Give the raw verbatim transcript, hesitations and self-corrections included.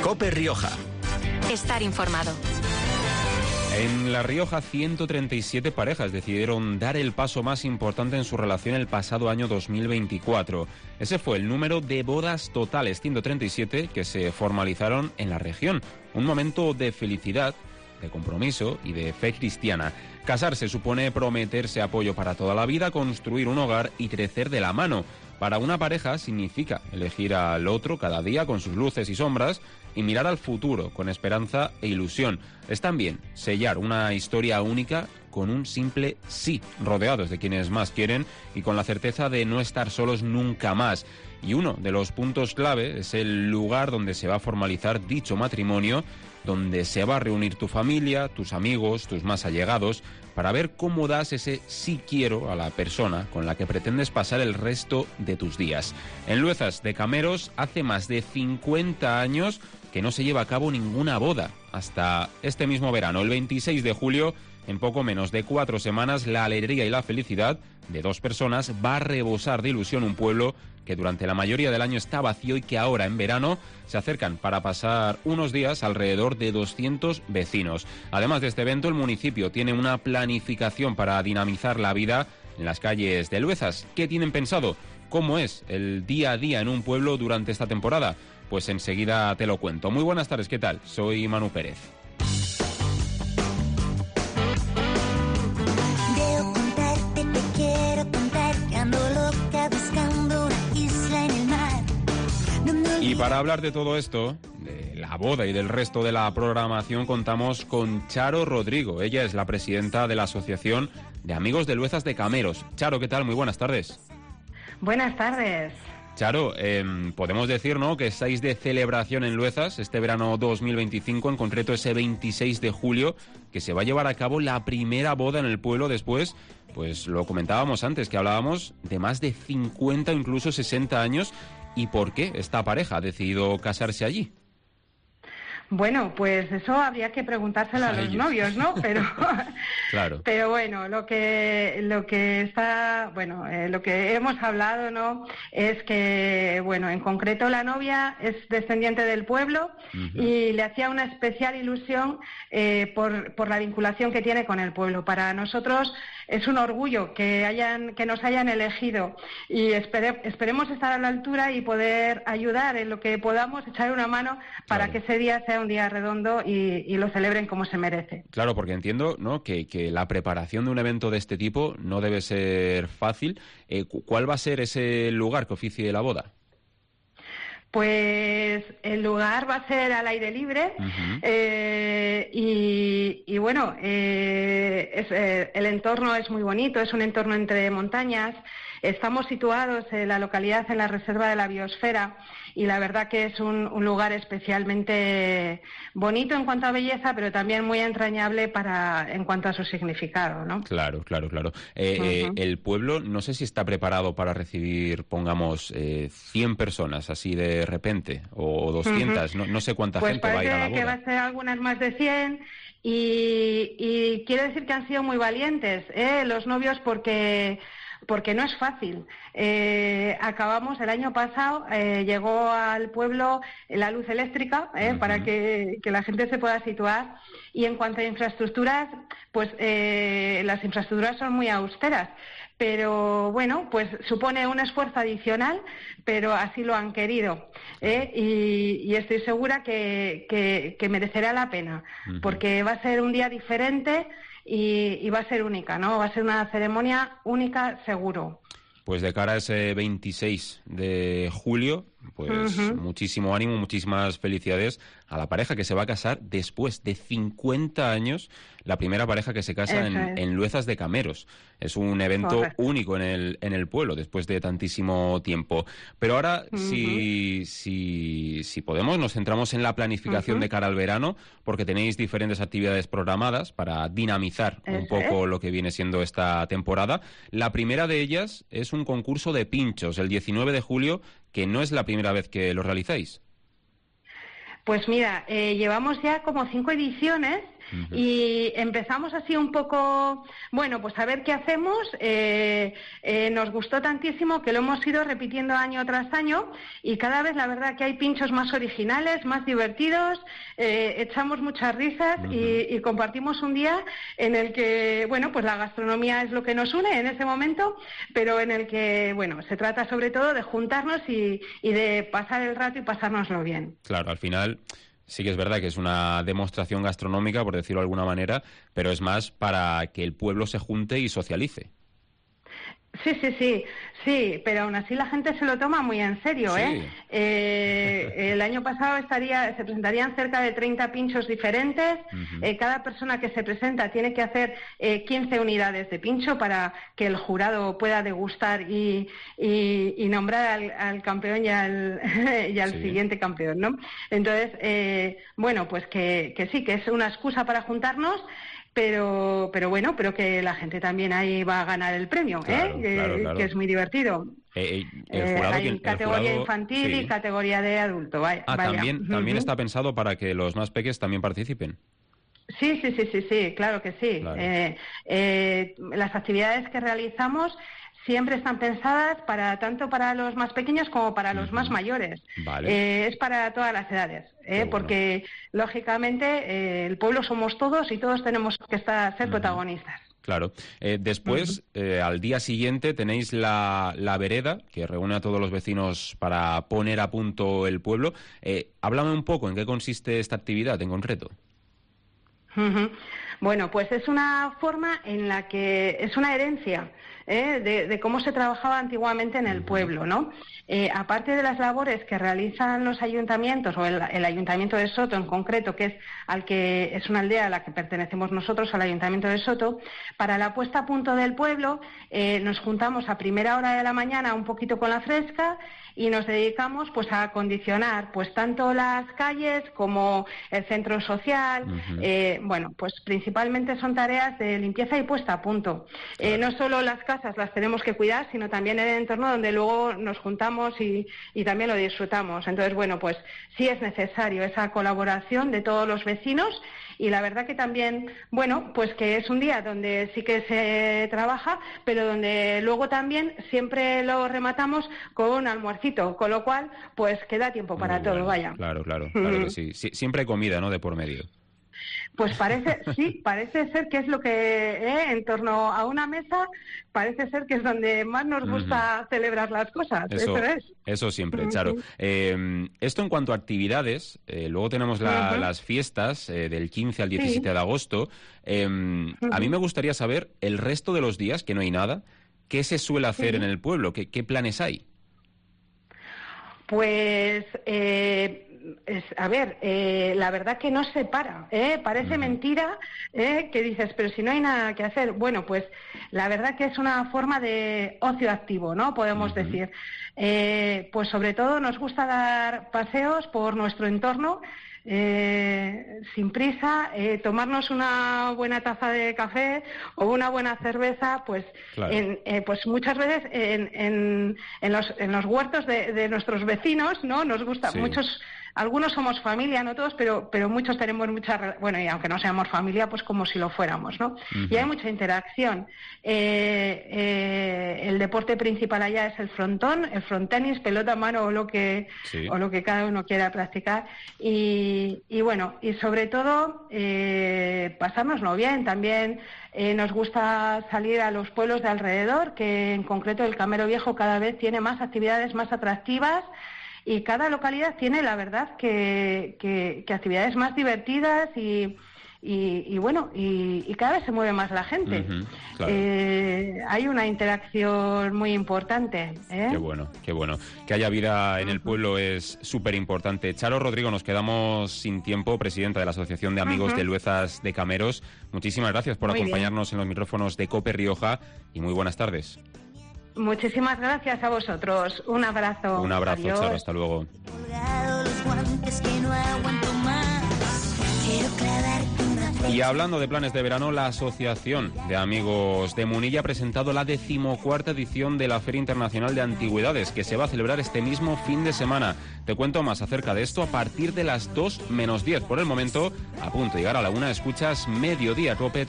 COPE Rioja. Estar informado. En La Rioja, ciento treinta y siete parejas decidieron dar el paso más importante en su relación el pasado año dos mil veinticuatro. Ese fue el número de bodas totales, ciento treinta y siete, que se formalizaron en la región. Un momento de felicidad, de compromiso y de fe cristiana. Casarse supone prometerse apoyo para toda la vida, construir un hogar y crecer de la mano. Para una pareja significa elegir al otro cada día con sus luces y sombras y mirar al futuro con esperanza e ilusión. Es también sellar una historia única con un simple sí, rodeados de quienes más quieren y con la certeza de no estar solos nunca más. Y uno de los puntos clave es el lugar donde se va a formalizar dicho matrimonio, donde se va a reunir tu familia, tus amigos, tus más allegados, para ver cómo das ese sí quiero a la persona con la que pretendes pasar el resto de tus días. En Luezas de Cameros hace más de cincuenta años que no se lleva a cabo ninguna boda. Hasta este mismo verano, el veintiséis de julio, en poco menos de cuatro semanas, la alegría y la felicidad de dos personas va a rebosar de ilusión un pueblo que durante la mayoría del año está vacío y que ahora en verano se acercan para pasar unos días alrededor de doscientos vecinos. Además de este evento, el municipio tiene una planificación para dinamizar la vida en las calles de Luezas. ¿Qué tienen pensado? ¿Cómo es el día a día en un pueblo durante esta temporada? Pues enseguida te lo cuento. Muy buenas tardes, ¿qué tal? Soy Manu Pérez. Y para hablar de todo esto, de la boda y del resto de la programación, contamos con Charo Rodrigo. Ella es la presidenta de la Asociación de Amigos de Luezas de Cameros. Charo, ¿qué tal? Muy buenas tardes. Buenas tardes. Charo, eh, podemos decir, ¿no?, que estáis de celebración en Luezas este verano dos mil veinticinco, en concreto ese veintiséis de julio, que se va a llevar a cabo la primera boda en el pueblo después, pues lo comentábamos antes, que hablábamos de más de cincuenta, incluso sesenta años. ¿Y por qué esta pareja ha decidido casarse allí? Bueno, pues eso habría que preguntárselo a, a los ellos. novios, ¿no? Pero, claro. Pero bueno, lo que lo que está, bueno, eh, lo que hemos hablado, ¿no? Es que, bueno, en concreto la novia es descendiente del pueblo uh-huh. y le hacía una especial ilusión eh, por por la vinculación que tiene con el pueblo. Para nosotros es un orgullo que hayan que nos hayan elegido y espere, esperemos estar a la altura y poder ayudar en lo que podamos, echar una mano para claro. que ese día sea un día redondo y, y lo celebren como se merece. Claro, porque entiendo, ¿no?, que, que la preparación de un evento de este tipo no debe ser fácil. Eh, ¿Cuál va a ser ese lugar que oficie la boda? Pues el lugar va a ser al aire libre uh-huh. eh, y, y bueno, eh, es, eh, el entorno es muy bonito, es un entorno entre montañas. Estamos situados en la localidad, en la Reserva de la Biosfera, y la verdad que es un, un lugar especialmente bonito en cuanto a belleza, pero también muy entrañable para en cuanto a su significado, ¿no? Claro, claro, claro. Eh, uh-huh. eh, el pueblo, no sé si está preparado para recibir, pongamos, eh, cien personas así de repente, o doscientas, uh-huh. no, no sé cuánta pues gente va a ir a la boda. Pues parece que va a ser algunas más de cien, y, y quiere decir que han sido muy valientes, ¿eh? Los novios, porque... porque no es fácil. Eh, acabamos, el año pasado, eh, llegó al pueblo la luz eléctrica, eh, uh-huh. para que, que la gente se pueda situar, y en cuanto a infraestructuras, pues eh, las infraestructuras son muy austeras, pero bueno, pues supone un esfuerzo adicional, pero así lo han querido, ¿eh? y, y estoy segura que, que, que merecerá la pena, uh-huh. porque va a ser un día diferente. Y, y va a ser única, ¿no? Va a ser una ceremonia única, seguro. Pues de cara a ese veintiséis de julio, pues uh-huh. muchísimo ánimo, muchísimas felicidades a la pareja que se va a casar después de cincuenta años, la primera pareja que se casa en, es. en Luezas de Cameros. Es un evento Correcto. único en el en el pueblo, después de tantísimo tiempo. Pero ahora, uh-huh. si, si, si podemos, nos centramos en la planificación uh-huh. de cara al verano, porque tenéis diferentes actividades programadas para dinamizar es. un poco lo que viene siendo esta temporada. La primera de ellas es un concurso de pinchos, el diecinueve de julio, que no es la primera vez que lo realizáis. Pues mira, eh, llevamos ya como cinco ediciones Uh-huh. Y empezamos así un poco, bueno, pues a ver qué hacemos. Eh, eh, nos gustó tantísimo que lo hemos ido repitiendo año tras año y cada vez la verdad que hay pinchos más originales, más divertidos, eh, echamos muchas risas uh-huh. y, y compartimos un día en el que, bueno, pues la gastronomía es lo que nos une en ese momento, pero en el que, bueno, se trata sobre todo de juntarnos y, y de pasar el rato y pasárnoslo bien. Claro, al final sí que es verdad que es una demostración gastronómica, por decirlo de alguna manera, pero es más para que el pueblo se junte y socialice. Sí, sí, sí, sí, pero aún así la gente se lo toma muy en serio, sí. ¿eh? eh el año pasado estaría, se presentarían cerca de treinta pinchos diferentes. Uh-huh. eh, cada persona que se presenta tiene que hacer eh, quince unidades de pincho para que el jurado pueda degustar y, y, y nombrar al, al campeón y al, y al sí. siguiente campeón, ¿no? Entonces, eh, bueno, pues que, que sí, que es una excusa para juntarnos. Pero, pero bueno, pero que la gente también ahí va a ganar el premio, claro, ¿eh? Claro, que, claro. que es muy divertido. Eh, el jurado, eh, hay el categoría jurado, infantil sí. y categoría de adulto. Vaya, ah, vaya. también, también uh-huh. está pensado para que los más pequeños también participen. Sí, sí, sí, sí, sí, claro que sí. Claro. Eh, eh, las actividades que realizamos siempre están pensadas para tanto para los más pequeños como para los uh-huh. más mayores. Vale. Eh, es para todas las edades, ¿eh? Bueno. Porque lógicamente eh, el pueblo somos todos y todos tenemos que estar ser uh-huh. protagonistas. Claro. Eh, después, uh-huh. eh, al día siguiente, tenéis la, la vereda, que reúne a todos los vecinos para poner a punto el pueblo. Eh, háblame un poco en qué consiste esta actividad en concreto. Uh-huh. Bueno, pues es una forma en la que es una herencia ¿eh? de, de cómo se trabajaba antiguamente en el pueblo, ¿no? Eh, aparte de las labores que realizan los ayuntamientos, o el, el Ayuntamiento de Soto en concreto, que es al que es una aldea a la que pertenecemos nosotros, al Ayuntamiento de Soto, para la puesta a punto del pueblo eh, nos juntamos a primera hora de la mañana un poquito con la fresca y nos dedicamos pues a acondicionar pues tanto las calles como el centro social. Uh-huh. eh, bueno, pues principalmente son tareas de limpieza y puesta a punto. Claro. Eh, no solo las casas las tenemos que cuidar, sino también el entorno donde luego nos juntamos y, y también lo disfrutamos. Entonces, bueno, pues sí es necesario esa colaboración de todos los vecinos. Y la verdad que también, bueno, pues que es un día donde sí que se trabaja, pero donde luego también siempre lo rematamos con un almuercito, con lo cual, pues queda tiempo para Muy todo, bueno. vaya. Claro, claro, claro que sí. sí. Siempre hay comida, ¿no?, de por medio. Pues parece, sí, parece ser que es lo que, eh, en torno a una mesa, parece ser que es donde más nos gusta uh-huh. celebrar las cosas. Eso, eso es. Eso siempre, Charo. Eh, esto en cuanto a actividades, eh, luego tenemos la, uh-huh. las fiestas eh, del quince al diecisiete sí. de agosto. Eh, uh-huh. A mí me gustaría saber, el resto de los días, que no hay nada, ¿qué se suele hacer uh-huh. en el pueblo? ¿Qué, qué planes hay? Pues... Eh... Es, a ver, eh, la verdad que no se para, ¿eh? Parece uh-huh. mentira ¿eh? que dices, pero si no hay nada que hacer. Bueno, pues la verdad que es una forma de ocio activo, ¿no? Podemos uh-huh. decir. Eh, pues sobre todo nos gusta dar paseos por nuestro entorno, eh, sin prisa, eh, tomarnos una buena taza de café o una buena cerveza, pues, claro. en, eh, pues muchas veces en, en, en, los, en los huertos de, de nuestros vecinos, ¿no? Nos gusta, sí. muchos... Algunos somos familia, no todos, pero pero muchos tenemos mucha... Bueno, y aunque no seamos familia, pues como si lo fuéramos, ¿no? Uh-huh. Y hay mucha interacción. Eh, eh, el deporte principal allá es el frontón, el frontenis, pelota a mano o lo que sí. o lo que cada uno quiera practicar. Y, y bueno, y sobre todo, eh, pasárnoslo bien. También eh, nos gusta salir a los pueblos de alrededor, que en concreto el Camero Viejo cada vez tiene más actividades más atractivas. Y cada localidad tiene, la verdad, que, que, que actividades más divertidas y, y, y bueno, y, y cada vez se mueve más la gente. Uh-huh, claro. eh, hay una interacción muy importante. ¿eh? Qué bueno, qué bueno. Que haya vida en el pueblo es súper importante. Charo Rodrigo, nos quedamos sin tiempo, presidenta de la Asociación de Amigos uh-huh. de Luezas de Cameros. Muchísimas gracias por muy acompañarnos bien. en los micrófonos de COPE Rioja y muy buenas tardes. Muchísimas gracias a vosotros. Un abrazo. Un abrazo, Adiós. Charo. Hasta luego. Los guantes que no aguanto más. Quiero clavarte una Y hablando de planes de verano, la Asociación de Amigos de Munilla ha presentado la decimocuarta edición de la Feria Internacional de Antigüedades, que se va a celebrar este mismo fin de semana. Te cuento más acerca de esto a partir de las dos menos diez. Por el momento, a punto de llegar a la una, escuchas Mediodía Cope.